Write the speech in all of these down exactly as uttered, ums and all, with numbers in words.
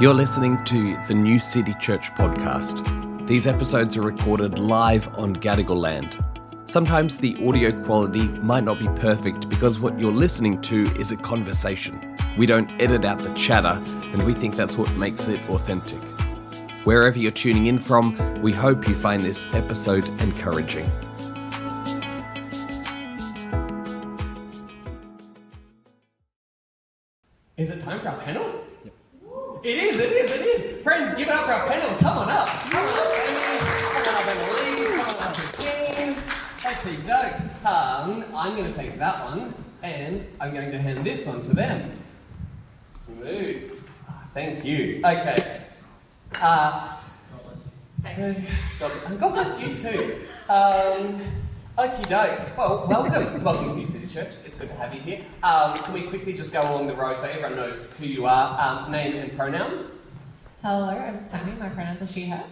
You're listening to the New City Church podcast. These episodes are recorded live on Gadigal land. Sometimes the audio quality might not be perfect because what you're listening to is a conversation. We don't edit out the chatter, and we think that's what makes it authentic. Wherever you're tuning in from, we hope you find this episode encouraging. Is it time for our panel? Yep. It is, it is, it is. Friends, give it up for our panel. Come on up. Come on up, Emily. Come on up, Emily. Come on up, Christine. Okay, Doug. Um, I'm going to take that one, and I'm going to hand this one to them. Smooth. Oh, thank you. Okay. Uh, God, God bless you too. Um, Okie doke. Well, welcome. Welcome to New City Church. It's good to have you here. Um, can we quickly just go along the row so everyone knows who you are? Um, name and pronouns. Hello, I'm Sammy. My pronouns are she, her.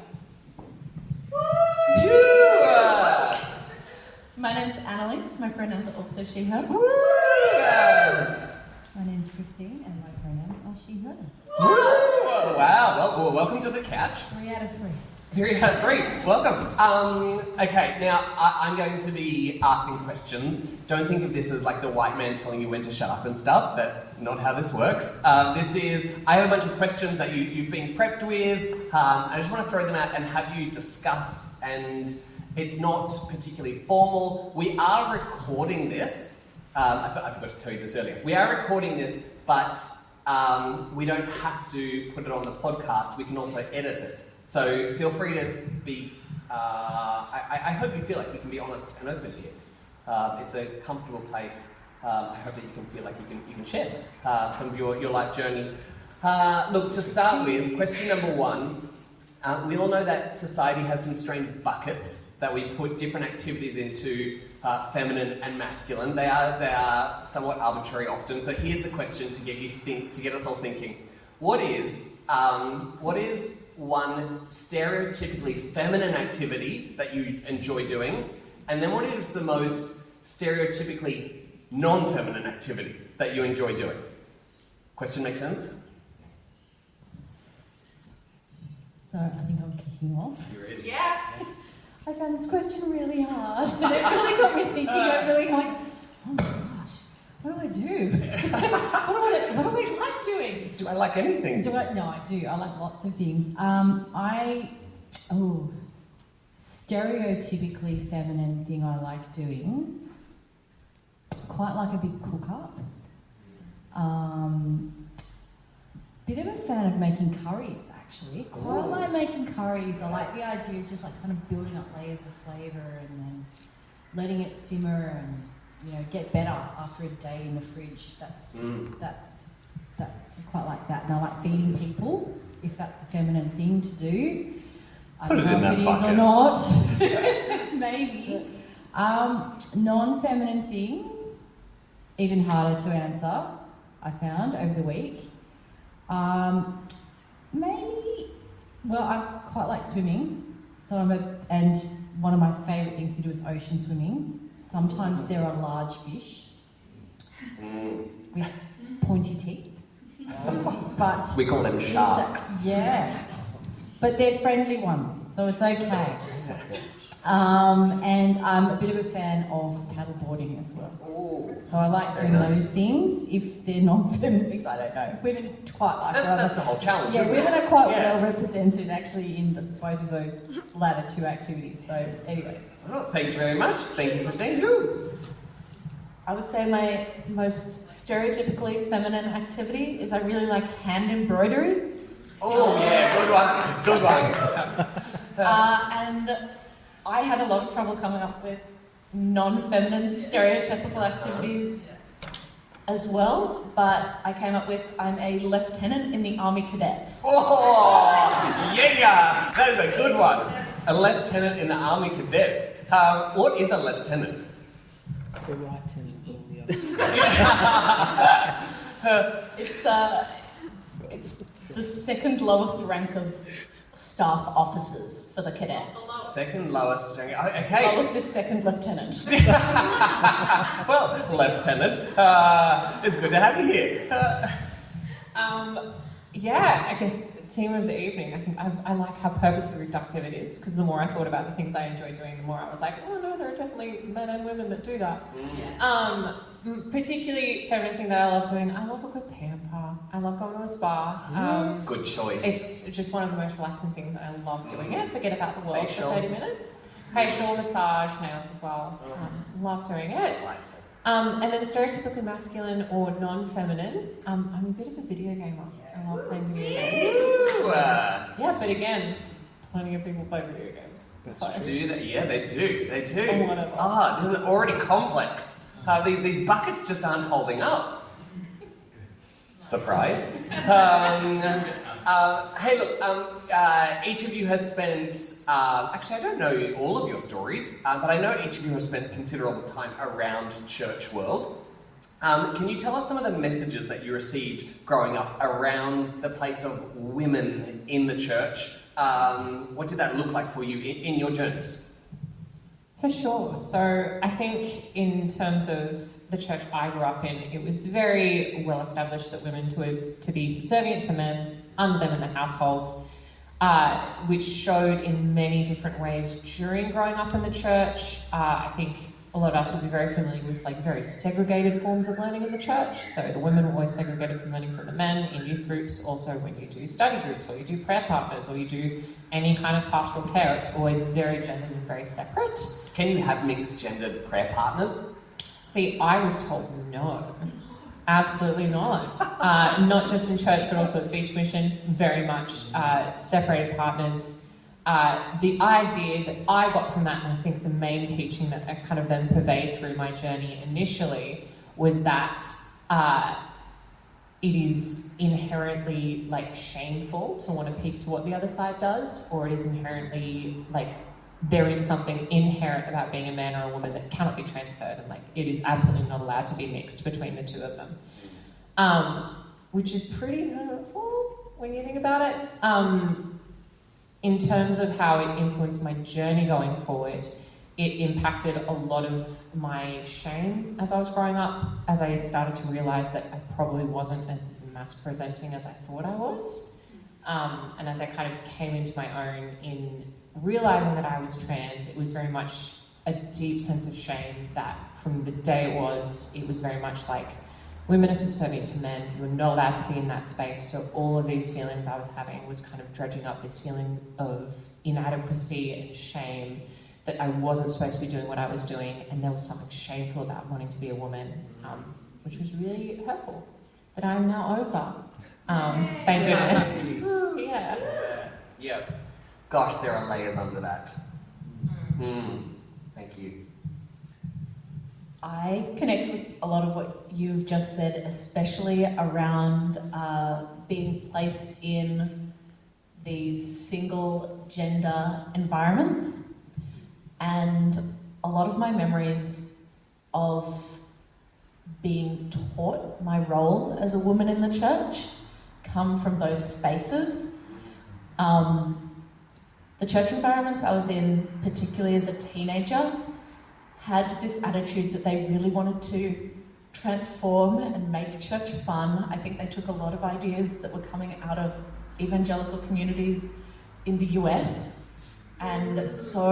Yeah. My name's Annalise. My pronouns are also she, her. Yeah. My name's Christine, and my pronouns are she, her. Whoa. Wow. Well, well, welcome to the couch. Three out of three. Three out of three. Welcome. Um, okay, now I, I'm going to be asking questions. Don't think of this as like the white man telling you when to shut up and stuff. That's not how this works. Um, this is, I have a bunch of questions that you, you've been prepped with. Um, I just want to throw them out and have you discuss, and it's not particularly formal. We are recording this. Um, I, f- I forgot to tell you this earlier. We are recording this, but um, we don't have to put it on the podcast. We can also edit it. So feel free to be, uh, I, I hope you feel like you can be honest and open here. Uh, it's a comfortable place. Um, I hope that you can feel like you can you can share uh, some of your, your life journey. Uh, look, to start with, question number one. Uh, we all know that society has some strange buckets that we put different activities into, uh, feminine and masculine. They are they are somewhat arbitrary often. So here's the question to get you think to get us all thinking. What is um, what is one stereotypically feminine activity that you enjoy doing, and then what is the most stereotypically non-feminine activity that you enjoy doing? Question make sense? So I think I'm kicking off. You ready? Yeah. I found this question really hard, and it really got me thinking over the week. I'm like, oh my gosh, what do I do? what, do I, what do I like doing? Do I like anything? Do I? No, I do. I like lots of things. Um, I, oh, stereotypically feminine thing I like doing. Quite like a big cook-up. Um, bit of a fan of making curries, actually. Quite Ooh. like making curries. I like the idea of just like kind of building up layers of flavour and then letting it simmer and, you know, get better after a day in the fridge. That's Mm. that's that's quite like that. And I like feeding people, if that's a feminine thing to do. I Put don't it know in if that it bucket. is or not. Maybe. Um, non-feminine thing, even harder to answer, I found over the week. Um, maybe, well, I quite like swimming. So I'm a, and one of my favourite things to do is ocean swimming. Sometimes there are large fish Mm. with pointy teeth. But We call them there's sharks. that- yes. But they're friendly ones, so it's okay. Um, and I'm a bit of a fan of paddleboarding as well. Ooh. So I like Very doing nice. those things. If they're non-feminine things, I don't know. Women quite like That's, them. that's the whole challenge. Yeah, isn't women it? are quite Yeah. well represented actually in the, both of those latter two activities. So anyway. Well, thank you very much. Thank you for saying you. I would say my most stereotypically feminine activity is I really like hand embroidery. Oh yeah, good one. Good one. Uh, and I had a lot of trouble coming up with non-feminine stereotypical activities as well, but I came up with I'm a lieutenant in the Army Cadets. Oh yeah, that is a good one. A lieutenant in the Army Cadets. Uh, what is a lieutenant? The right tenant, but on the other. It's uh, it's the second lowest rank of staff officers for the cadets. Second lowest. Okay. Lowest is second lieutenant. Well, Lieutenant, uh, it's good to have you here. Uh, Um, Yeah, I guess theme of the evening. I think I, I like how purposely reductive it is, because the more I thought about the things I enjoy doing, the more I was like, oh no, there are definitely men and women that do that. Mm. Um, particularly feminine thing that I love doing, I love a good pamper. I love going to a spa. Um, Good choice. it's just one of the most relaxing things, and I love doing it. Forget about the world Facial. for thirty minutes. Facial, massage, nails as well. Um, love doing it. Like Um, and then stereotypically masculine or non-feminine. Um, I'm a bit of a video gamer. I love playing video games. Ooh, uh, Yeah, but again, plenty of people play video games. That's so. do that? Yeah, they do. They do. Or whatever. Ah, this is already complex. Uh, these, these buckets just aren't holding up. Surprise. Um, uh, hey, look. Um, uh, each of you has spent. Uh, actually, I don't know all of your stories, uh, but I know each of you has spent considerable time around church world. Um, can you tell us some of the messages that you received growing up around the place of women in the church? Um, what did that look like for you in, in your journeys? For sure. So I think in terms of the church I grew up in, it was very well established that women to, to be subservient to men, under them in the households, uh, which showed in many different ways during growing up in the church. Uh, I think a lot of us would be very familiar with like very segregated forms of learning in the church. So the women were always segregated from learning from the men in youth groups. Also when you do study groups or you do prayer partners or you do any kind of pastoral care, it's always very gendered and very separate. Can you have mixed gendered prayer partners? See, I was told no. Absolutely not. Uh, not just in church, but also at Beach Mission, very much uh, separated partners. Uh, the idea that I got from that, and I think the main teaching that I kind of then pervaded through my journey initially, was that uh, it is inherently like shameful to want to peek to what the other side does, or it is inherently like there is something inherent about being a man or a woman that cannot be transferred, and like it is absolutely not allowed to be mixed between the two of them, um, which is pretty hurtful when you think about it. Um, In terms of how it influenced my journey going forward, it impacted a lot of my shame as I was growing up, as I started to realise that I probably wasn't as mass-presenting as I thought I was. Um, and as I kind of came into my own in realising that I was trans, it was very much a deep sense of shame that from the day it was, it was very much like, women are subservient to men, you're not allowed to be in that space. So all of these feelings I was having was kind of dredging up this feeling of inadequacy and shame that I wasn't supposed to be doing what I was doing, and there was something shameful about wanting to be a woman, um, which was really hurtful, that I'm now over. Um, thank goodness. Yeah. Yeah. Gosh, there are layers under that. Mm. Thank you. I connect with a lot of what you've just said, especially around uh, being placed in these single gender environments. And a lot of my memories of being taught my role as a woman in the church come from those spaces. Um, the church environments I was in, particularly as a teenager, had this attitude that they really wanted to transform and make church fun. I think they took a lot of ideas that were coming out of evangelical communities in the U S. And so...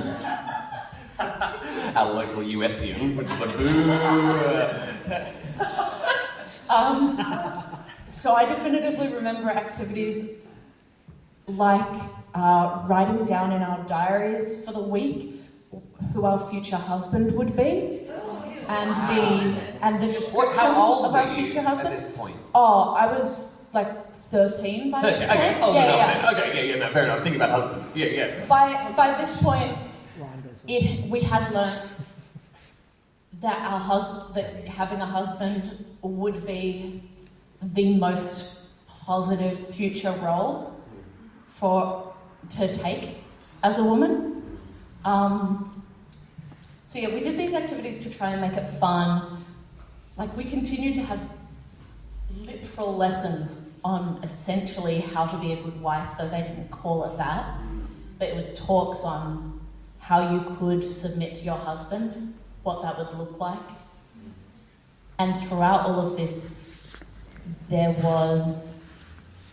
Our local U S ian, which is like, boo! um, so I definitively remember activities like uh, writing down in our diaries for the week who our future husband would be, and the and the descriptions How old of were our you future at husband. this point? Oh, I was like thirteen by this thirteen. point. Okay, old yeah, enough yeah. then. Okay, yeah, yeah, no, fair enough. Think about husband. Yeah, yeah. By by this point, Ryan goes on. it we had learned that our hus- that having a husband would be the most positive future role for to take as a woman. Um, so yeah, we did these activities to try and make it fun. Like we continued to have literal lessons on essentially how to be a good wife, though they didn't call it that. But it was talks on how you could submit to your husband, what that would look like. And throughout all of this, there was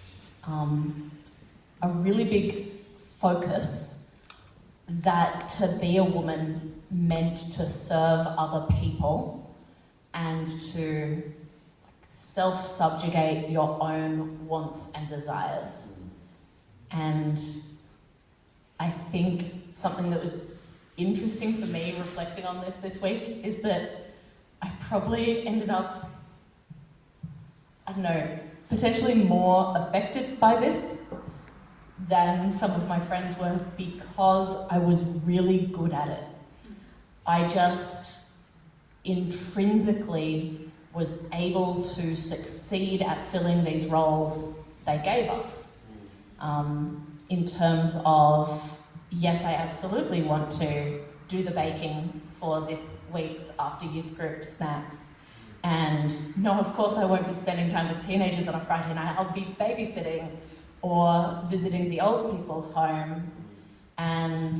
um, a really big focus that to be a woman meant to serve other people and to self-subjugate your own wants and desires. And I think something that was interesting for me reflecting on this this week is that I probably ended up, I don't know, potentially more affected by this than some of my friends were because I was really good at it. I just intrinsically was able to succeed at filling these roles they gave us. Um, in terms of, yes, I absolutely want to do the baking for this week's after youth group snacks. And no, of course I won't be spending time with teenagers on a Friday night. I'll be babysitting or visiting the old people's home. And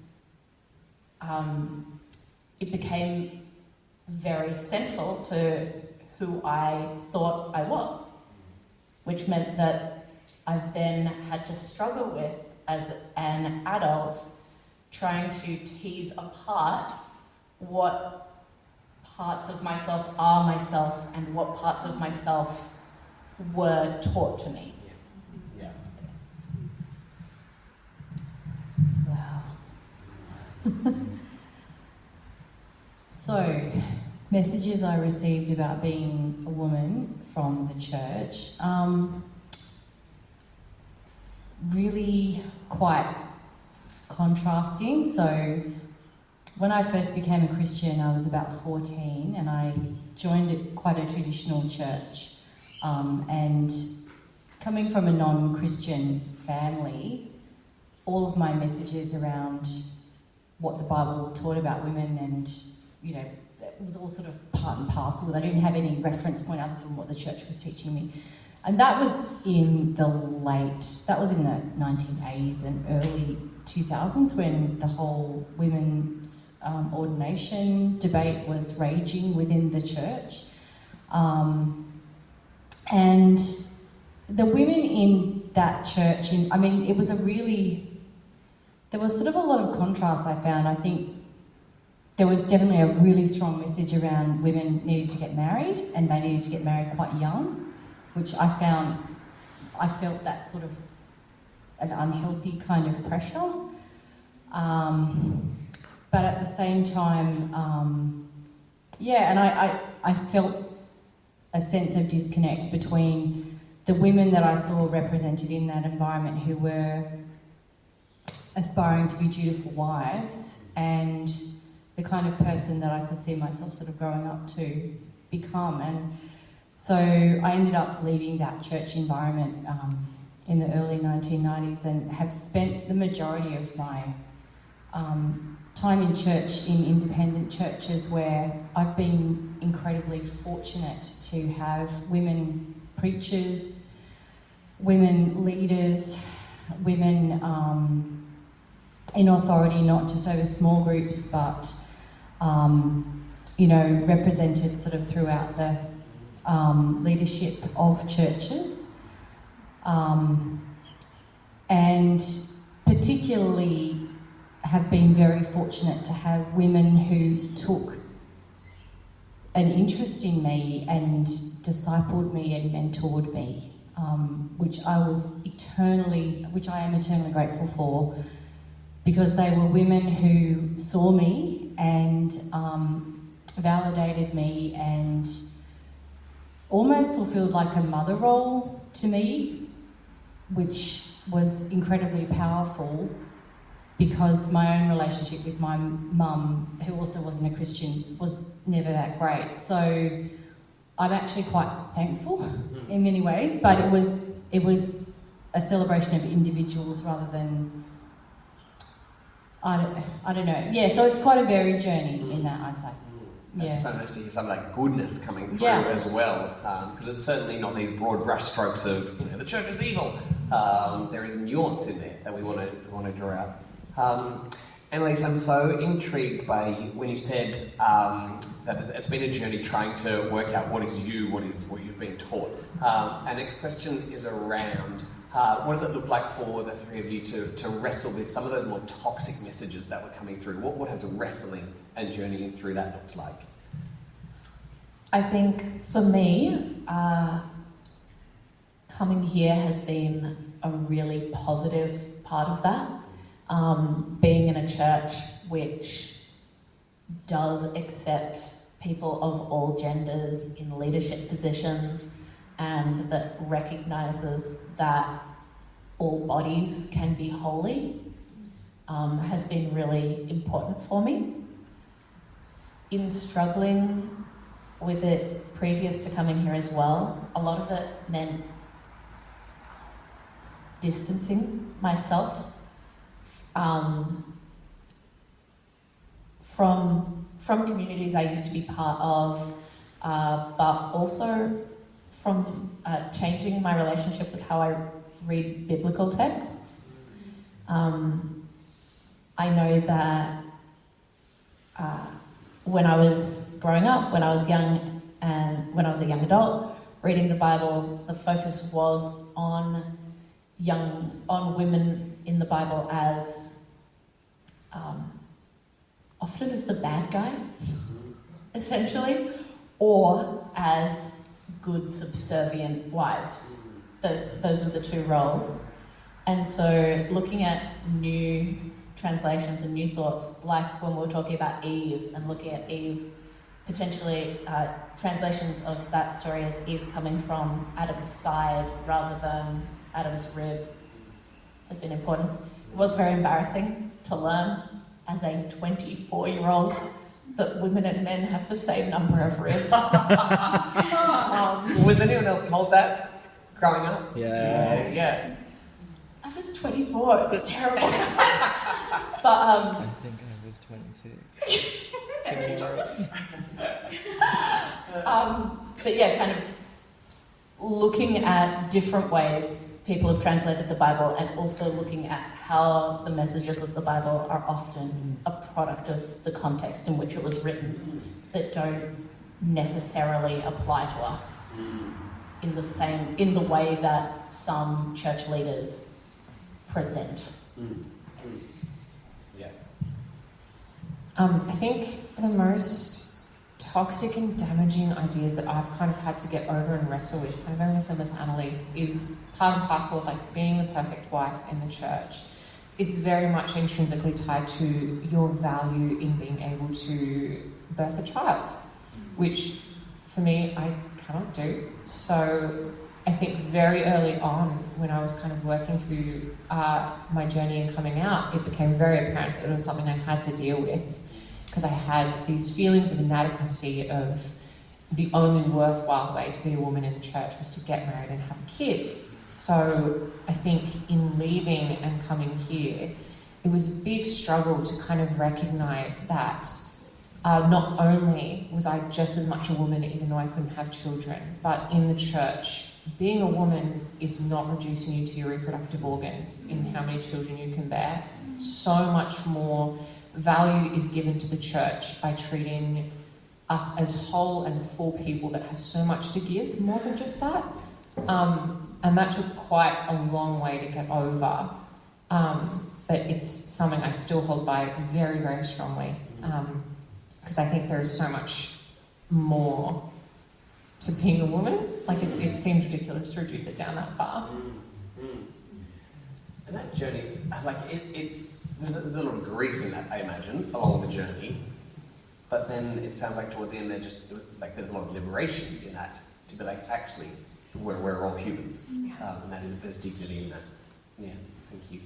um, it became very central to who I thought I was, which meant that I've then had to struggle with, as an adult, trying to tease apart what parts of myself are myself and what parts of myself were taught to me. Yeah. Wow. So, messages I received about being a woman from the church, um, really quite contrasting. So, when I first became a Christian, I was about fourteen, and I joined a, quite a traditional church. Um, and coming from a non-Christian family, all of my messages around what the Bible taught about women, and you know, it was all sort of part and parcel. I didn't have any reference point other than what the church was teaching me. And that was in the late, that was in the nineteen eighties and early two thousands when the whole women's um, ordination debate was raging within the church. Um, and the women in that church, in, I mean, it was a really, there was sort of a lot of contrast I found. I think there was definitely a really strong message around women needed to get married, and they needed to get married quite young, which I found, I felt that sort of an unhealthy kind of pressure. Um, but at the same time, um, yeah, and I, I, I felt a sense of disconnect between the women that I saw represented in that environment who were aspiring to be dutiful wives and the kind of person that I could see myself sort of growing up to become. And so I ended up leading that church environment um, in the early nineteen nineties and have spent the majority of my um, time in church in independent churches where I've been incredibly fortunate to have women preachers, women leaders, women um, in authority, not just over small groups, but um, you know, represented sort of throughout the um, leadership of churches. Um, and particularly have been very fortunate to have women who took an interest in me and discipled me and mentored me, um, which I was eternally, which I am eternally grateful for, because they were women who saw me and um, validated me and almost fulfilled like a mother role to me, which was incredibly powerful because my own relationship with my mum, who also wasn't a Christian, was never that great. So I'm actually quite thankful in many ways, but it was it was a celebration of individuals rather than, I don't, I don't know. Yeah, so it's quite a varied journey in that, I'd say. That's Yeah. so nice to hear some of that goodness coming through Yeah. as well, because it's certainly not these broad brushstrokes of, you know, the church is evil. Um, there is nuance in there that we want to want to draw out. Um, Annalise, I'm so intrigued by when you said um, that it's been a journey trying to work out what is you, what is what you've been taught. Um, our next question is around Uh, what does it look like for the three of you to, to wrestle with some of those more toxic messages that were coming through? What, what has wrestling and journeying through that looked like? I think for me, uh, coming here has been a really positive part of that. Um, being in a church which does accept people of all genders in leadership positions and that recognises that all bodies can be holy um, has been really important for me. In struggling with it previous to coming here as well, a lot of it meant distancing myself um, from from communities I used to be part of, uh, but also from uh, changing my relationship with how I read biblical texts. Um, I know that uh, when I was growing up, when I was young, and when I was a young adult, reading the Bible, the focus was on young, on women in the Bible as um, often as the bad guy, essentially, or as good subservient wives. Those those were the two roles. And so looking at new translations and new thoughts, like when we were talking about Eve and looking at Eve, potentially uh, translations of that story as Eve coming from Adam's side rather than Adam's rib has been important. It was very embarrassing to learn as a twenty-four-year-old that women and men have the same number of ribs. um, Was anyone else told that growing up? Yeah. Yeah. yeah. I was twenty-four, it was terrible. But um, I think I was twenty-six. thank you, Joyce. um, but yeah, kind of looking at different ways people have translated the Bible and also looking at how the messages of the Bible are often a product of the context in which it was written that don't necessarily apply to us in the same, in the way that some church leaders present. Yeah. Um, I think the most toxic and damaging ideas that I've kind of had to get over and wrestle with, kind of very similar to Annalise, is part and parcel of like being the perfect wife in the church is very much intrinsically tied to your value in being able to birth a child, which for me I cannot do. So I think very early on when I was kind of working through uh, my journey and coming out, it became very apparent that it was something I had to deal with, because I had these feelings of inadequacy of the only worthwhile way to be a woman in the church was to get married and have a kid. So I think in leaving and coming here, it was a big struggle to kind of recognise that uh, not only was I just as much a woman even though I couldn't have children, but in the church, being a woman is not reducing you to your reproductive organs in how many children you can bear. So much more value is given to the church by treating us as whole and full people that have so much to give, more than just that. Um, and that took quite a long way to get over. Um, but it's something I still hold by very, very strongly. Because um, I think there is so much more to being a woman. Like, it, it seems ridiculous to reduce it down that far. Mm-hmm. And that journey, like, it, it's... There's a, there's a lot of grief in that, I imagine, along the journey. But then it sounds like towards the end, there just like there's a lot of liberation in that to be like, actually, we're we're all humans, um, and that is there's dignity in that. Yeah, thank you.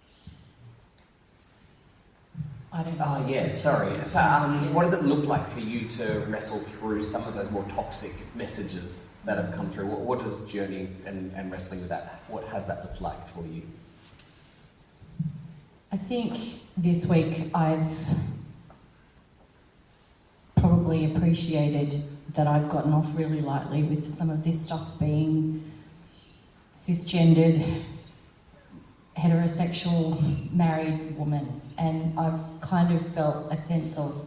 I don't know. Oh yeah, sorry. So, um, what does it look like for you to wrestle through some of those more toxic messages that have come through? What, what does journeying and, and wrestling with that? What has that looked like for you? I think this week I've probably appreciated that I've gotten off really lightly with some of this stuff being cisgendered, heterosexual, married woman. And I've kind of felt a sense of,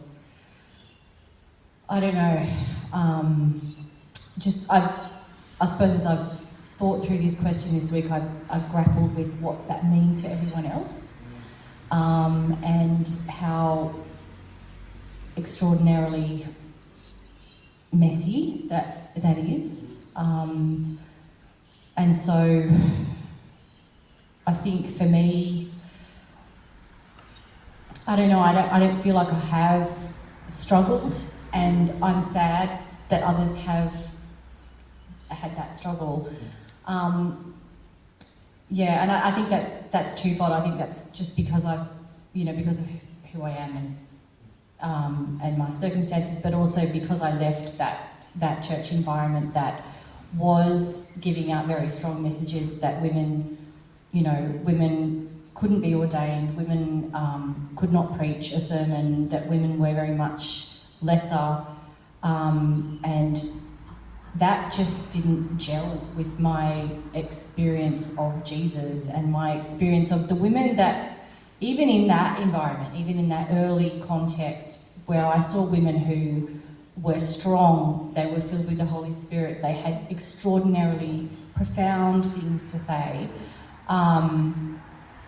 I don't know, um, just I, I suppose as I've thought through this question this week, I've, I've grappled with what that means for everyone else, um, and how extraordinarily messy that that is. Um, and so I think for me, I don't know, I don't, I don't feel like I have struggled, and I'm sad that others have had that struggle. Um, yeah, and I, I think that's that's twofold. I think that's just because I've, you know, because of who I am and um, and my circumstances, but also because I left that that church environment that was giving out very strong messages that women, you know, women couldn't be ordained, women um, could not preach a sermon, that women were very much lesser, um, and that just didn't gel with my experience of Jesus and my experience of the women that, even in that environment, even in that early context where I saw women who were strong, they were filled with the Holy Spirit, they had extraordinarily profound things to say. Um,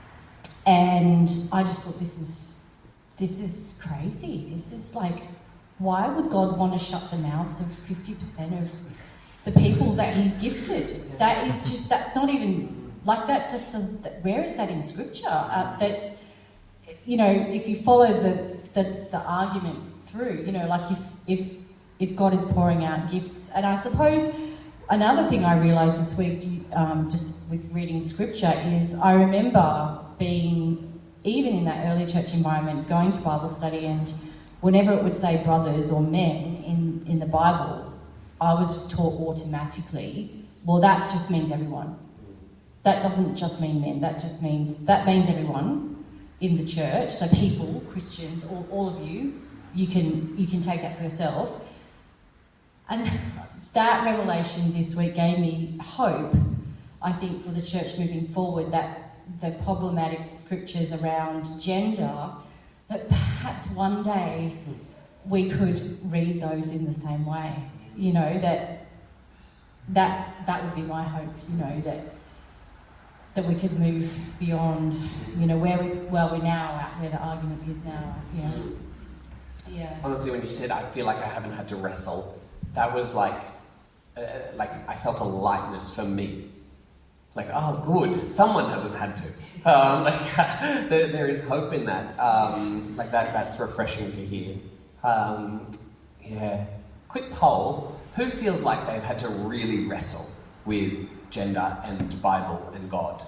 and I just thought, this is, this is crazy. This is like, why would God want to shut the mouths of fifty percent of the people that He's gifted? That is just, that's not even, like that just does, where is that in Scripture? Uh, that, you know, if you follow the, the, the argument through, you know, like if, if, if God is pouring out gifts, and I suppose another thing I realised this week, um, just with reading Scripture, is I remember being, even in that early church environment, going to Bible study, and whenever it would say brothers or men in, in the Bible, I was just taught automatically, well, that just means everyone. That doesn't just mean men, that just means, that means everyone in the church. So people, Christians, all, all of you, you can, you can take that for yourself. And that revelation this week gave me hope, I think, for the church moving forward, that the problematic scriptures around gender, that perhaps one day we could read those in the same way. You know, that that that would be my hope, you know, that that we could move beyond, you know, where we where we're now at, where the argument is now, you know. Yeah. Honestly, when you said I feel like I haven't had to wrestle, that was like uh, like I felt a lightness for me. Like, oh, good, someone hasn't had to. Um, like, there, there is hope in that. Um, like that, that's refreshing to hear. Um, yeah. Quick poll: who feels like they've had to really wrestle with gender and Bible and God?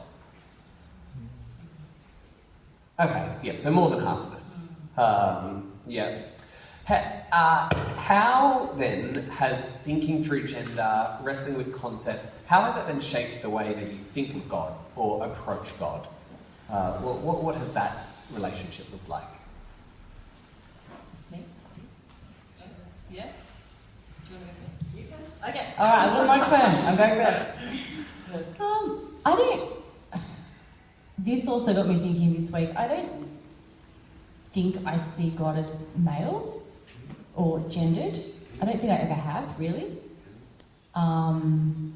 Okay, yeah. So more than half of us. Um, yeah. Ha, uh, how then has thinking through gender, wrestling with concepts, how has that then shaped the way that you think of God or approach God? Uh, what, what, what has that relationship looked like? Me? Yeah? Do you want to go first? Okay. All right, I've got a microphone. I'm going first. Um, I don't... This also got me thinking this week. I don't think I see God as male or gendered. I don't think I ever have, really. Um,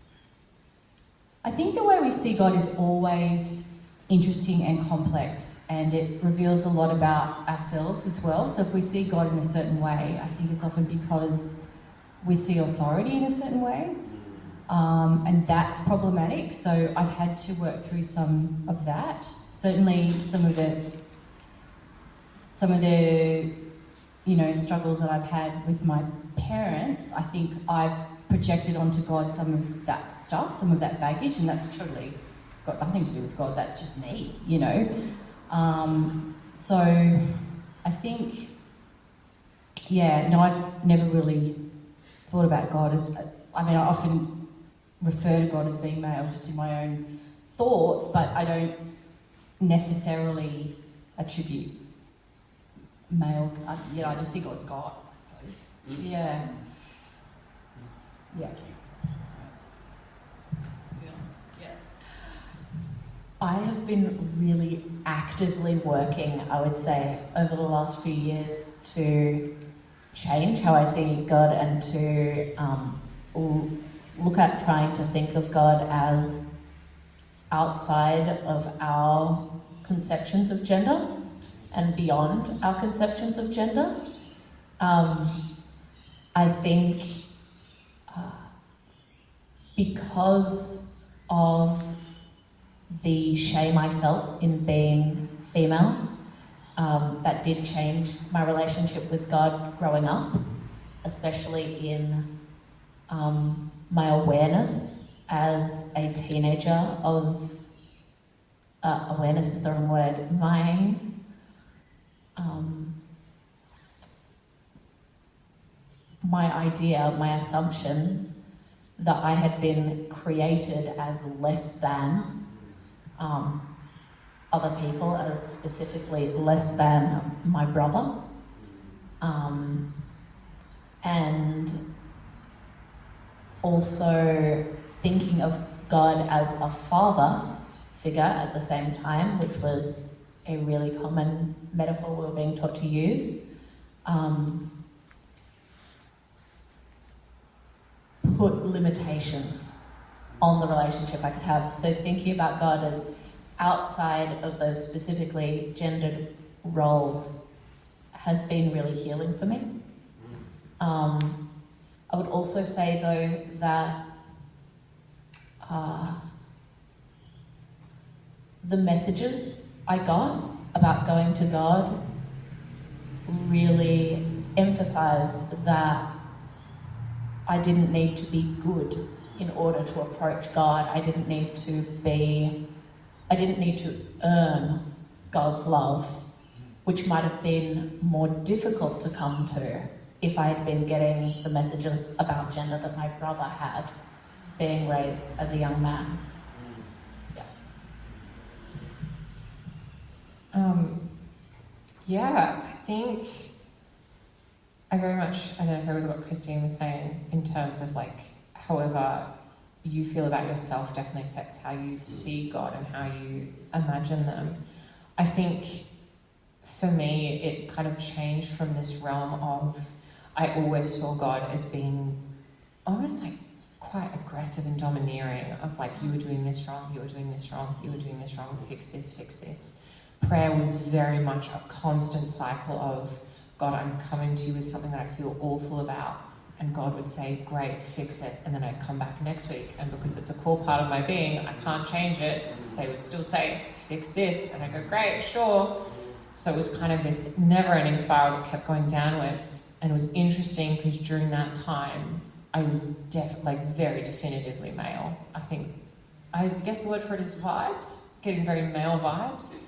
I think the way we see God is always interesting and complex, and it reveals a lot about ourselves as well. So if we see God in a certain way, I think it's often because we see authority in a certain way, um, and that's problematic. So I've had to work through some of that. Certainly some of the some of the you know, struggles that I've had with my parents, I think I've projected onto God some of that stuff, some of that baggage, and that's totally got nothing to do with God, that's just me, you know. Um, so I think, yeah, no, I've never really thought about God as, I mean, I often refer to God as being male just in my own thoughts, but I don't necessarily attribute male, uh, you know, I just see God's God, I suppose. Mm. Yeah. Yeah. Yeah. I have been really actively working, I would say, over the last few years to change how I see God and to um, l- look at trying to think of God as outside of our conceptions of gender and beyond our conceptions of gender. Um, I think uh, because of the shame I felt in being female, um, that did change my relationship with God growing up, especially in um, my awareness as a teenager of, uh, awareness is the wrong word, my, um, my idea, my assumption that I had been created as less than um, other people, as specifically less than my brother. Um, and also thinking of God as a father figure at the same time, which was a really common metaphor we were being taught to use, um, put limitations on the relationship I could have. So thinking about God as outside of those specifically gendered roles has been really healing for me. Um, I would also say, though, that uh, the messages I got about going to God really emphasised that I didn't need to be good in order to approach God. I didn't need to be, I didn't need to earn God's love, which might have been more difficult to come to if I had been getting the messages about gender that my brother had, being raised as a young man. Yeah. Um, yeah, I think I very much, I don't know with what Christine was saying in terms of like, however you feel about yourself definitely affects how you see God and how you imagine them. I think for me, it kind of changed from this realm of, I always saw God as being almost like quite aggressive and domineering, of like, you were doing this wrong, you were doing this wrong, you were doing this wrong, fix this, fix this. Prayer was very much a constant cycle of, God, I'm coming to you with something that I feel awful about. And God would say, great, fix it. And then I'd come back next week. And because it's a core part of my being, I can't change it. They would still say, fix this. And I go, great, sure. So it was kind of this never-ending spiral that kept going downwards. And it was interesting because during that time, I was def- like very definitively male. I think, I guess the word for it is vibes, getting very male vibes.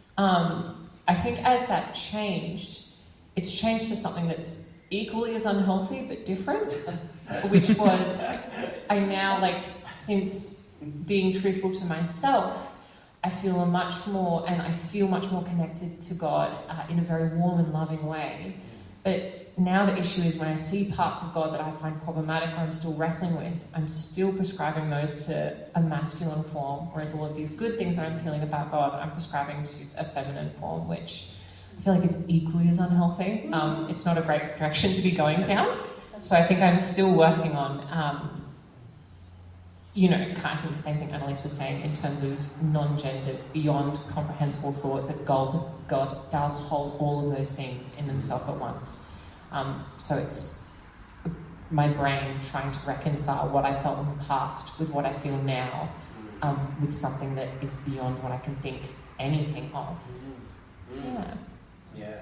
Um, I think as that changed, it's changed to something that's equally as unhealthy but different, which was, I now, like, since being truthful to myself, I feel a much more, and I feel much more connected to God uh, in a very warm and loving way. But now the issue is when I see parts of God that I find problematic or I'm still wrestling with, I'm still prescribing those to a masculine form, whereas all of these good things that I'm feeling about God, I'm prescribing to a feminine form, which I feel like is equally as unhealthy. Um, it's not a great direction to be going down. So I think I'm still working on, um, you know, I think the same thing Annalise was saying in terms of non-gendered, beyond comprehensible thought, that God, God does hold all of those things in themselves at once. Um, so it's my brain trying to reconcile what I felt in the past with what I feel now, um, with something that is beyond what I can think anything of. Yeah. Yeah.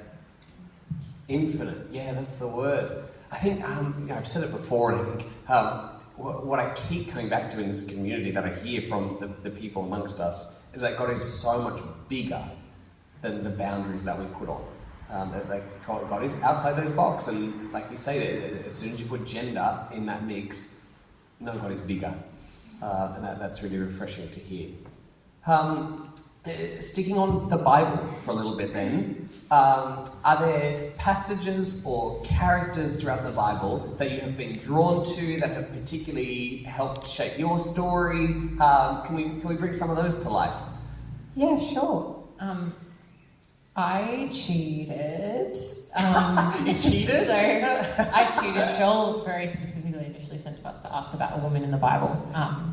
Infinite. Yeah, that's the word. I think, um, you know, I've said it before, and I think um, what, what I keep coming back to in this community that I hear from the, the people amongst us is that God is so much bigger than the boundaries that we put on. Um, that, that God is outside those boxes, and like you say, as soon as you put gender in that mix, no, God is bigger, uh, and that, that's really refreshing to hear. Um, sticking on the Bible for a little bit then, um, are there passages or characters throughout the Bible that you have been drawn to that have particularly helped shape your story? Um, can we can we bring some of those to life? Yeah, sure. Um, I cheated. Um, You cheated? So I cheated. Joel very specifically initially sent to us to ask about a woman in the Bible. Um,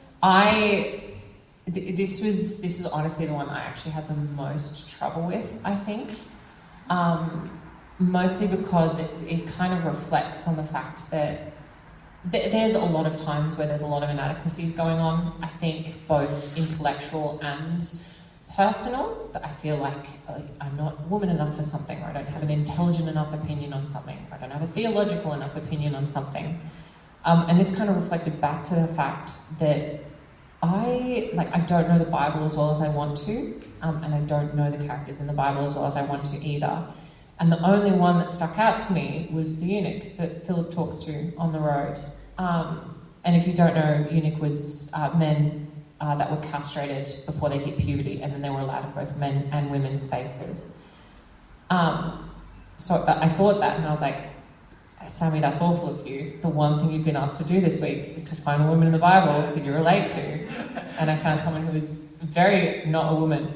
I th- this was this was honestly the one I actually had the most trouble with. I think, um, mostly because it, it kind of reflects on the fact that th- there's a lot of times where there's a lot of inadequacies going on. I think both intellectual and personal, that I feel like uh, I'm not woman enough for something, or I don't have an intelligent enough opinion on something, or I don't have a theological enough opinion on something. Um, and this kind of reflected back to the fact that I like I don't know the Bible as well as I want to, um, and I don't know the characters in the Bible as well as I want to either. And the only one that stuck out to me was the eunuch that Philip talks to on the road. Um, and if you don't know, eunuch was uh, men Uh, that were castrated before they hit puberty, and then they were allowed in both men and women's spaces. Um, so I thought that, and I was like, Sammy, that's awful of you. The one thing you've been asked to do this week is to find a woman in the Bible that you relate to. And I found someone who was very not a woman.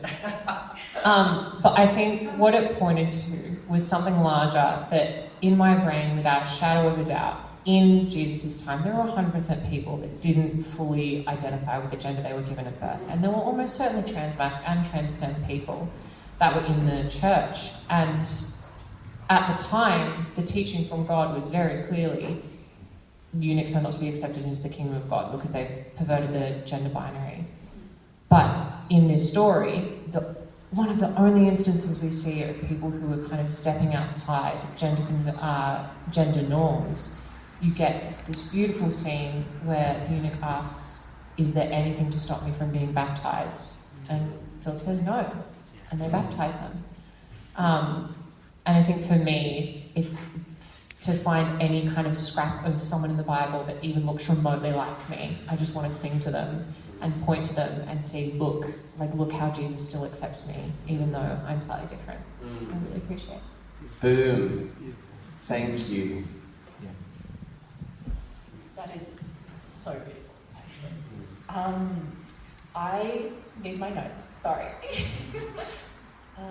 Um, but I think what it pointed to was something larger that in my brain, without a shadow of a doubt, in Jesus' time, there were one hundred percent people that didn't fully identify with the gender they were given at birth. And there were almost certainly transmasc and transfemme people that were in the church. And at the time, the teaching from God was very clearly eunuchs are not to be accepted into the kingdom of God because they've perverted the gender binary. But in this story, the, one of the only instances we see of people who are kind of stepping outside gender, uh, gender norms, you get this beautiful scene where the eunuch asks, is there anything to stop me from being baptised? And Philip says no, and they baptise them. Um, and I think for me, it's to find any kind of scrap of someone in the Bible that even looks remotely like me. I just want to cling to them and point to them and say, look, like look how Jesus still accepts me, even though I'm slightly different. Mm. I really appreciate it. Boom. Thank you. That is so beautiful. Um, I need my notes, sorry. uh,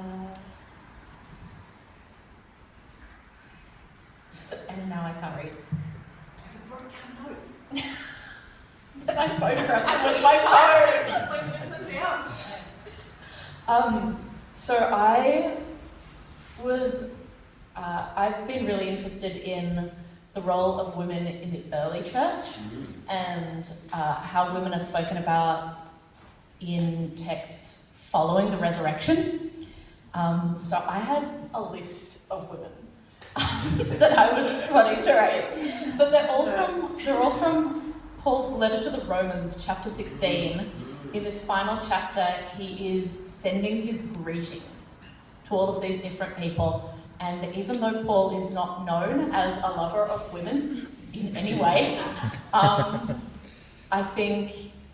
so, and now I can't read. I wrote down notes. Then I photographed them with my phone. um, so I was, uh, I've been really interested in the role of women in the early church and uh, how women are spoken about in texts following the resurrection. Um, so I had a list of women that I was wanting to write, but they're all from they're all from Paul's letter to the Romans, chapter sixteen. In this final chapter, he is sending his greetings to all of these different people. And even though Paul is not known as a lover of women in any way, um, I think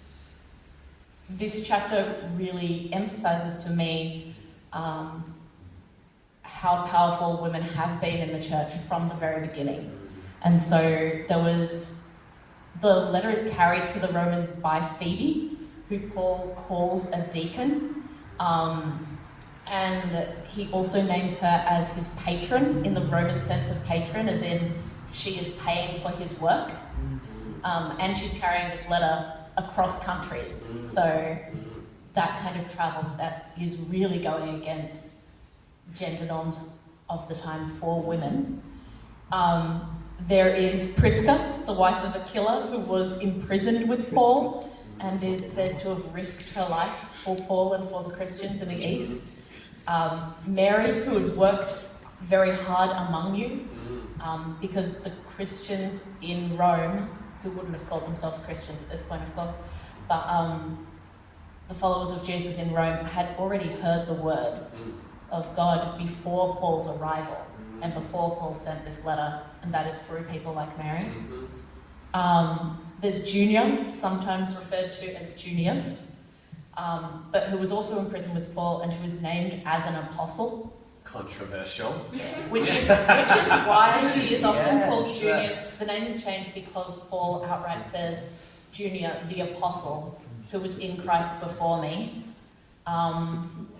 this chapter really emphasises to me um, how powerful women have been in the church from the very beginning. And so there was, the letter is carried to the Romans by Phoebe, who Paul calls a deacon. Um, And he also names her as his patron, in the Roman sense of patron, as in she is paying for his work. Um, and she's carrying this letter across countries. So that kind of travel that is really going against gender norms of the time for women. Um, there is Prisca, the wife of Aquila, who was imprisoned with Paul and is said to have risked her life for Paul and for the Christians in the East. Um, Mary, who has worked very hard among you, um, because the Christians in Rome, who wouldn't have called themselves Christians at this point, of course, but um, the followers of Jesus in Rome had already heard the word of God before Paul's arrival and before Paul sent this letter, and that is through people like Mary. Um, there's Junior, sometimes referred to as Junius, Um, but who was also in prison with Paul and who was named as an apostle. Controversial. Which is which is why she is often yes. called Junius. The name is changed because Paul outright says, Junior, the apostle, who was in Christ before me. Um,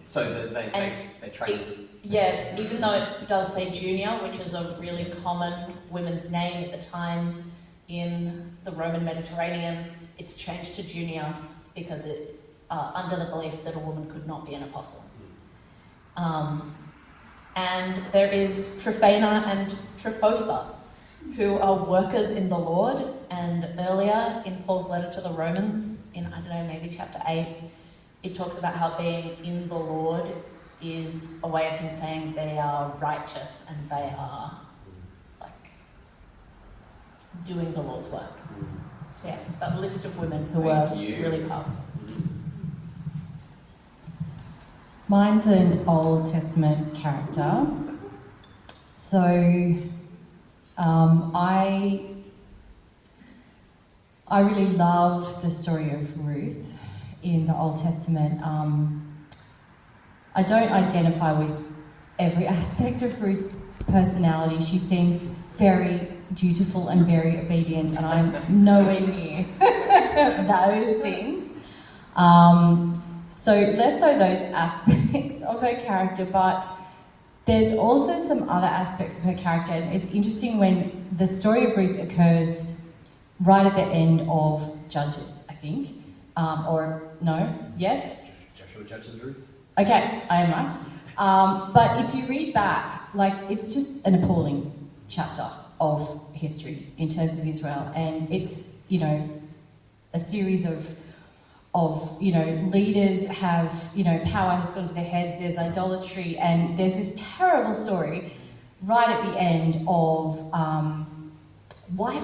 So that they, they, And they train. it- Yeah, even though it does say junior, which was a really common women's name at the time in the Roman Mediterranean, it's changed to junius because it, uh, under the belief that a woman could not be an apostle. Um, and there is Tryphena and Tryphosa, who are workers in the Lord, and earlier in Paul's letter to the Romans, in, I don't know, maybe chapter eight, it talks about how being in the Lord is a way of him saying they are righteous and they are, like, doing the Lord's work. So yeah, that list of women who Thank are you. really powerful. Mine's an Old Testament character. So um, I I really love the story of Ruth in the Old Testament. Um, I don't identify with every aspect of Ruth's personality. She seems very dutiful and very obedient, and I'm nowhere near those things. Um, so less so those aspects of her character, but there's also some other aspects of her character, and it's interesting when the story of Ruth occurs right at the end of Judges, I think. Um, or, no? Yes? Joshua judges Ruth. Okay, I am right. Um, but if you read back, like, it's just an appalling chapter of history in terms of Israel, and it's, you know, a series of of, you know, leaders have, you know, power has gone to their heads, there's idolatry, and there's this terrible story right at the end of um, wife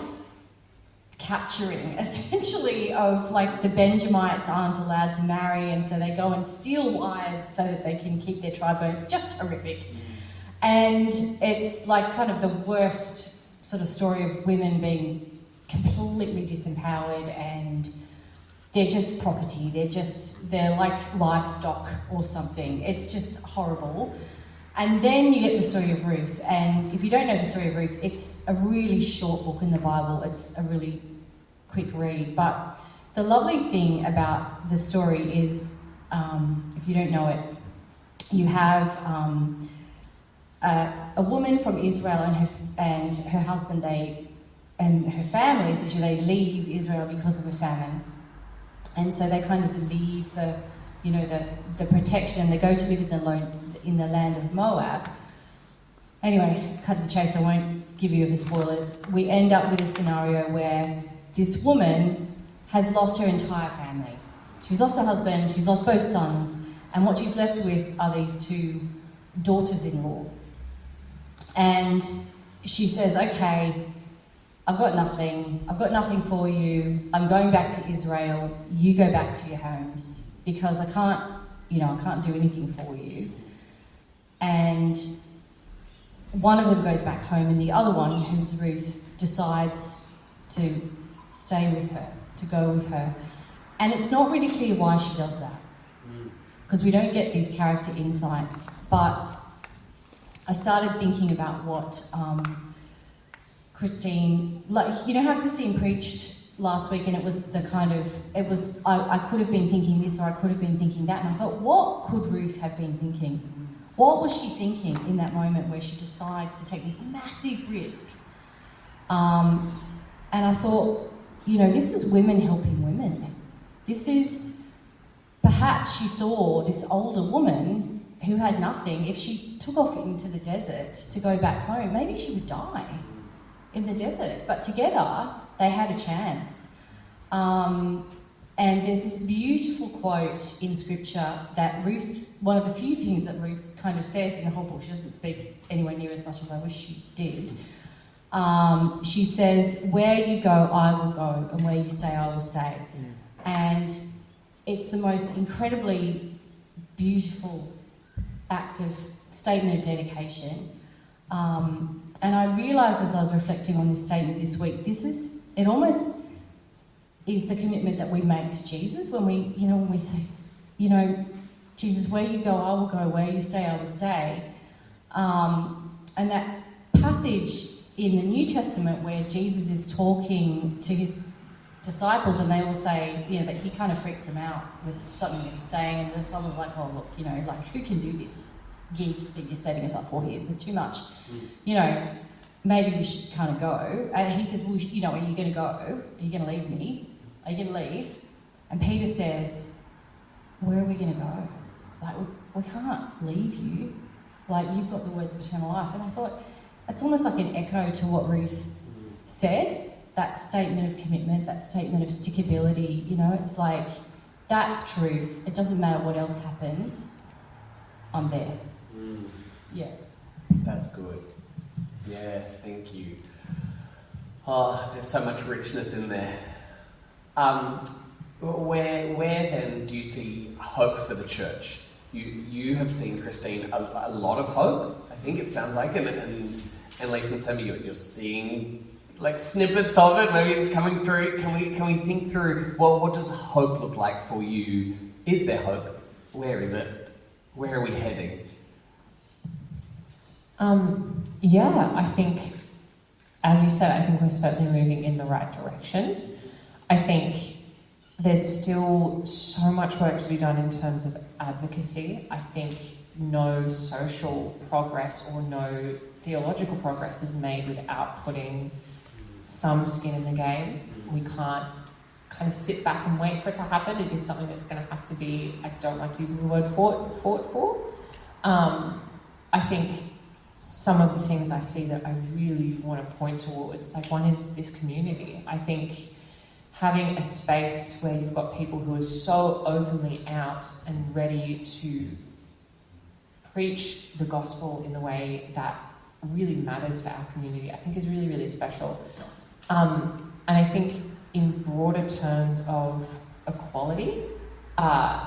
capturing, essentially, of, like, the Benjamites aren't allowed to marry, and so they go and steal wives so that they can keep their tribe going. It's just horrific. And it's, like, kind of the worst sort of story of women being completely disempowered, and they're just property, they're just, they're like livestock or something. It's just horrible. And then you get the story of Ruth, and if you don't know the story of Ruth, it's a really short book in the Bible. It's a really quick read. But the lovely thing about the story is, um, if you don't know it, you have um, a, a woman from Israel and her and her husband, they and her family, essentially, they leave Israel because of a famine. And so they kind of leave the, you know, the, the protection, and they go to live in the, lo- in the land of Moab. Anyway, cut to the chase, I won't give you the spoilers. We end up with a scenario where this woman has lost her entire family. She's lost her husband, she's lost both sons, and what she's left with are these two daughters-in-law. And she says, okay, I've got nothing, I've got nothing for you, I'm going back to Israel, you go back to your homes, because I can't, you know, I can't do anything for you. And one of them goes back home, and the other one, who's Ruth, decides to stay with her, to go with her. And it's not really clear why she does that, because we don't get these character insights. But I started thinking about what um, Christine, like, you know how Christine preached last week, and it was the kind of, it was, I, I could have been thinking this, or I could have been thinking that, and I thought, what could Ruth have been thinking? What was she thinking in that moment where she decides to take this massive risk? Um, and I thought, you know, this is women helping women. This is, perhaps she saw this older woman who had nothing. If she took off into the desert to go back home, maybe she would die in the desert. But together, they had a chance. Um, and there's this beautiful quote in Scripture that Ruth, one of the few things that Ruth kind of says in the whole book, she doesn't speak anywhere near as much as I wish she did. Um, she says, where you go, I will go, and where you stay, I will stay. Mm. And it's the most incredibly beautiful act of statement of dedication. Um, and I realised as I was reflecting on this statement this week, this is, it almost is the commitment that we make to Jesus when we, you know, when we say, you know, Jesus, where you go, I will go, where you stay, I will stay. Um, and that passage in the New Testament where Jesus is talking to his disciples, and they all say, you know, that he kind of freaks them out with something that he's saying, and the disciples are like, oh, look, you know, like, who can do this gig that you're setting us up for here? This is too much. Mm. You know, maybe we should kind of go. And he says, well, you know, are you going to go? Are you going to leave me? Are you going to leave? And Peter says, where are we going to go? Like, we, we can't leave you. Like, you've got the words of eternal life. And I thought, it's almost like an echo to what Ruth said, that statement of commitment, that statement of stickability. You know, it's like, that's truth. It doesn't matter what else happens. I'm there. Mm. Yeah. That's good. Yeah, thank you. Oh, there's so much richness in there. Um, where, where then do you see hope for the church? You, you have seen, Christine, a, a lot of hope. I think it sounds like, and and, and Lisa and Sammy, you're, you're seeing like snippets of it. Maybe it's coming through. Can we can we think through? Well, what does hope look like for you? Is there hope? Where is it? Where are we heading? Um, yeah, I think, as you said, I think we're certainly moving in the right direction. I think there's still so much work to be done in terms of advocacy. I think no social progress or no theological progress is made without putting some skin in the game. We can't kind of sit back and wait for it to happen. It is something that's going to have to be, I don't like using the word fought, fought for. Um, I think some of the things I see that I really want to point towards, like one is this community. I think having a space where you've got people who are so openly out and ready to preach the gospel in the way that really matters for our community, I think is really, really special. Um, and I think in broader terms of equality, uh,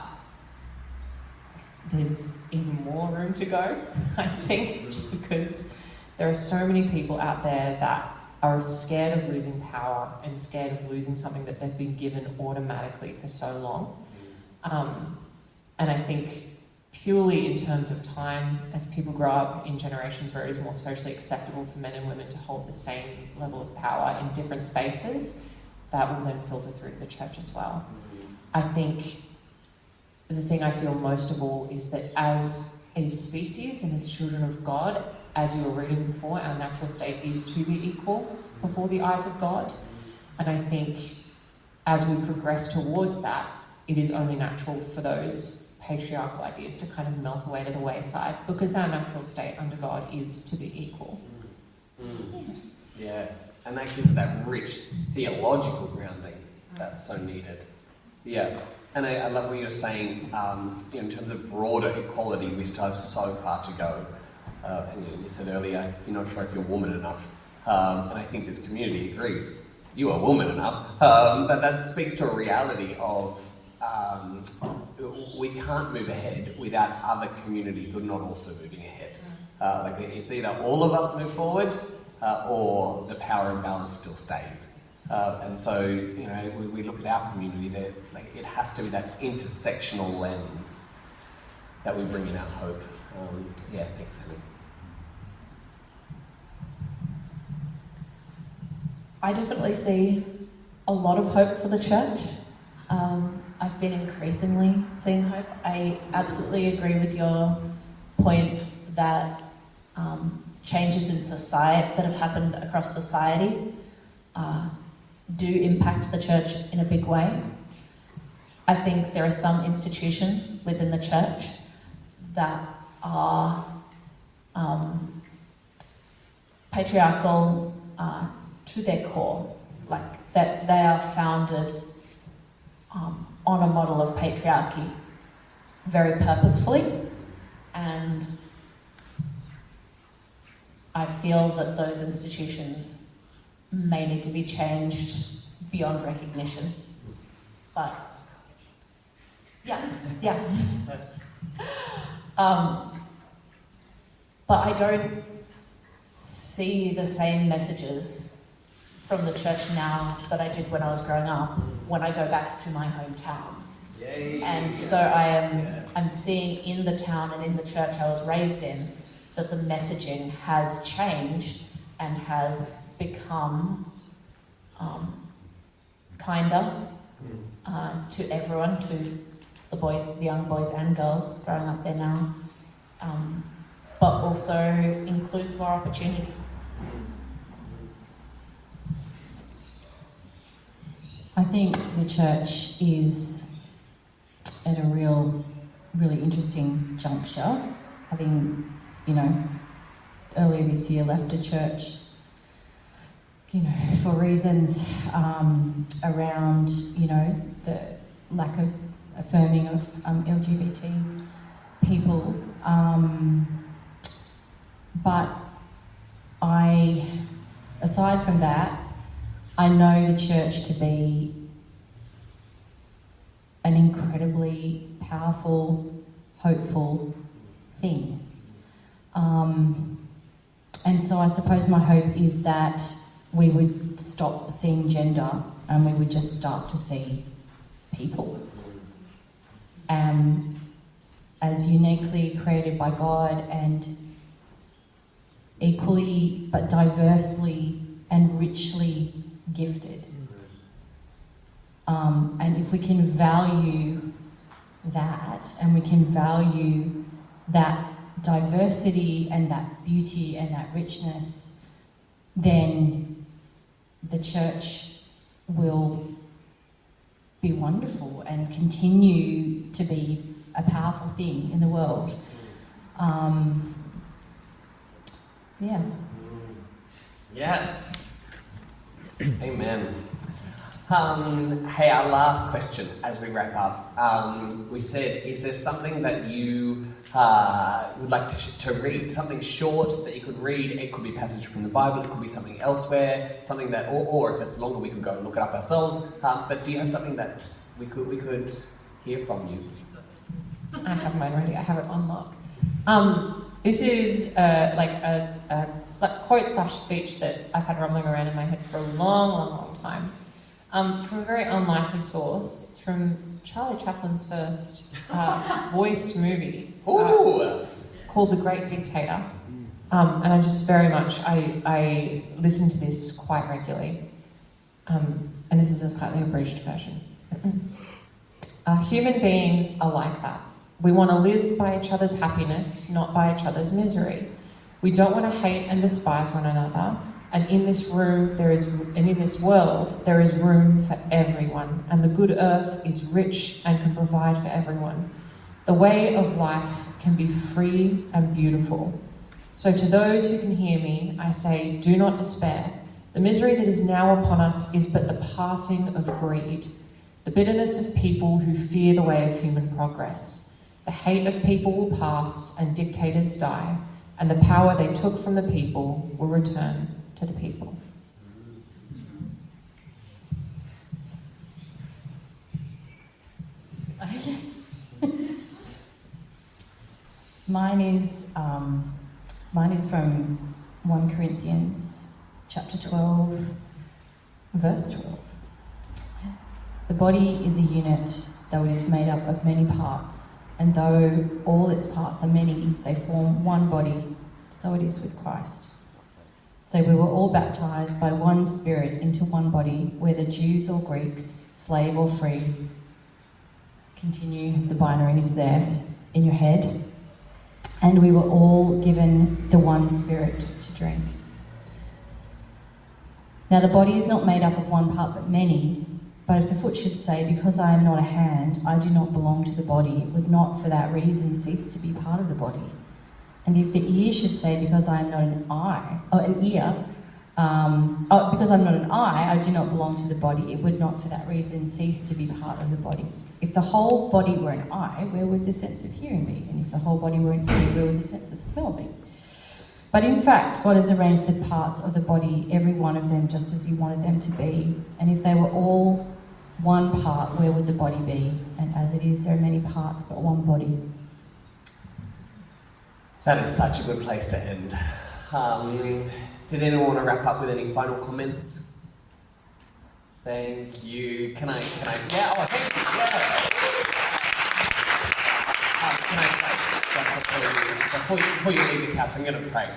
there's even more room to go, I think, just because there are so many people out there that are scared of losing power and scared of losing something that they've been given automatically for so long. Um, and I think purely in terms of time, as people grow up in generations where it is more socially acceptable for men and women to hold the same level of power in different spaces, that will then filter through to the church as well. I think the thing I feel most of all is that as a species and as children of God, as you were reading before, our natural state is to be equal before the eyes of God. And I think as we progress towards that, it is only natural for those patriarchal ideas to kind of melt away to the wayside, because our natural state under God is to be equal. Mm. Yeah, and that gives that rich theological grounding that's so needed. Yeah. And I, I love what you're saying, um, you know, in terms of broader equality, we still have so far to go. Uh, and you, you said earlier, you're not sure if you're woman enough. Um, and I think this community agrees. You are woman enough. Um, but that speaks to a reality of um, we can't move ahead without other communities who are not also moving ahead. Uh, like it's either all of us move forward uh, or the power imbalance still stays. Uh, and so, you know, we, we look at our community, that like it has to be that intersectional lens that we bring in our hope. Um, yeah, thanks, Henry. I definitely see a lot of hope for the church. Um, I've been increasingly seeing hope. I absolutely agree with your point that um, changes in society that have happened across society uh, do impact the church in a big way. I think there are some institutions within the church that are um, patriarchal uh, to their core, like that they are founded um, on a model of patriarchy very purposefully, and I feel that those institutions may need to be changed beyond recognition. But yeah, yeah. um, but I don't see the same messages from the church now that I did when I was growing up, when I go back to my hometown. Yay. And so I am I'm seeing in the town and in the church I was raised in that the messaging has changed and has become um, kinder uh, to everyone, to the boys, the young boys and girls growing up there now, um, but also includes more opportunity. I think the church is at a real, really interesting juncture. Having, you know, earlier this year left a church, you know, for reasons um, around, you know, the lack of affirming of um, L G B T people. Um, but I, aside from that, I know the church to be an incredibly powerful, hopeful thing. Um, and so I suppose my hope is that we would stop seeing gender and we would just start to see people. Um, as uniquely created by God and equally but diversely and richly gifted. Um, and if we can value that and we can value that diversity and that beauty and that richness, then the church will be wonderful and continue to be a powerful thing in the world. Um, yeah. Yes. Amen. Um, hey, our last question as we wrap up. Um, we said, is there something that you uh, would like to, to read? Something short that you could read? It could be a passage from the Bible, it could be something elsewhere, something that, or, or if it's longer, we could go and look it up ourselves. Um, but do you have something that we could we could hear from you? I have mine ready. I have it on lock. Um, this is uh, like a, a sl- quote slash speech that I've had rumbling around in my head for a long, long, long time. Um, from a very unlikely source. It's from Charlie Chaplin's first uh, voiced movie uh, called The Great Dictator. Um, and I just very much, I, I listen to this quite regularly. Um, and this is a slightly abridged version. uh, human beings are like that. We want to live by each other's happiness, not by each other's misery. We don't want to hate and despise one another. And in this room, there is, and in this world, there is room for everyone. And the good earth is rich and can provide for everyone. The way of life can be free and beautiful. So to those who can hear me, I say, do not despair. The misery that is now upon us is but the passing of greed, the bitterness of people who fear the way of human progress. The hate of people will pass and dictators die, and the power they took from the people will return to the people. Okay. Mine is um, mine is from First Corinthians chapter twelve, verse twelve. The body is a unit, though it is made up of many parts. And though all its parts are many, they form one body. So it is with Christ. So we were all baptized by one Spirit into one body, whether Jews or Greeks, slave or free. Continue, the binaries there in your head. And we were all given the one Spirit to drink. Now the body is not made up of one part but many. But if the foot should say, because I am not a hand, I do not belong to the body, it would not for that reason cease to be part of the body. And if the ear should say, because I am not an eye, or an ear, um, oh, because I'm not an eye, I do not belong to the body, it would not for that reason cease to be part of the body. If the whole body were an eye, where would the sense of hearing be? And if the whole body were an ear, where would the sense of smell be? But in fact, God has arranged the parts of the body, every one of them, just as He wanted them to be. And if they were all one part, where would the body be? And as it is, there are many parts, but one body. That is such a good place to end. Um, did anyone want to wrap up with any final comments? Thank you. Can I, can I, yeah, oh, thank you, yeah. Um, can I pray just before you, before you, before you leave the couch? I'm going to pray.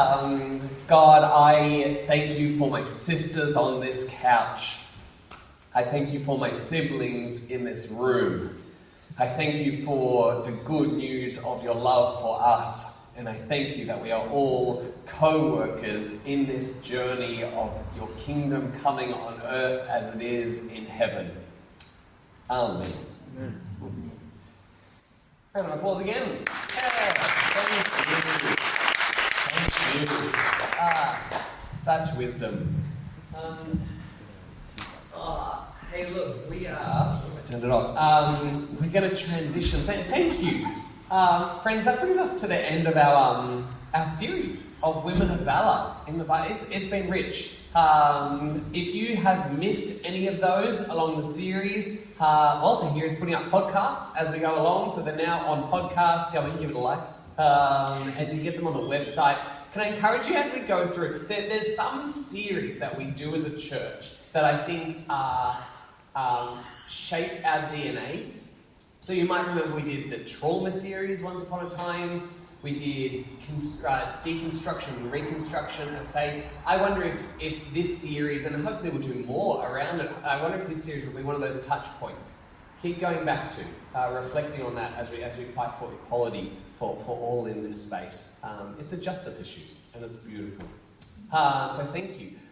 Um, God, I thank you for my sisters on this couch. I thank you for my siblings in this room. I thank you for the good news of your love for us. And I thank you that we are all co-workers in this journey of your kingdom coming on earth as it is in heaven. Amen. Amen. Round of applause again. Yeah. Thank you. Thank you. Ah, such wisdom. Um, oh, hey, look, we are. I turned it off. Um, we're going to transition. Th- thank you, um, friends. That brings us to the end of our um, our series of Women of Valor in the Bible. It's, it's been rich. Um, if you have missed any of those along the series, uh, Walter here is putting up podcasts as we go along, so they're now on podcast. Go and give it a like, um, and you get them on the website. Can I encourage you as we go through? There, there's some series that we do as a church that I think are, um, shape our D N A. So you might remember we did the trauma series once upon a time. We did const- uh, deconstruction and reconstruction of faith. I wonder if, if this series, and hopefully we'll do more around it, I wonder if this series will be one of those touch points. Keep going back to, uh, reflecting on that as we as we fight for equality for, for all in this space. Um, it's a justice issue, and it's beautiful. Uh, so thank you.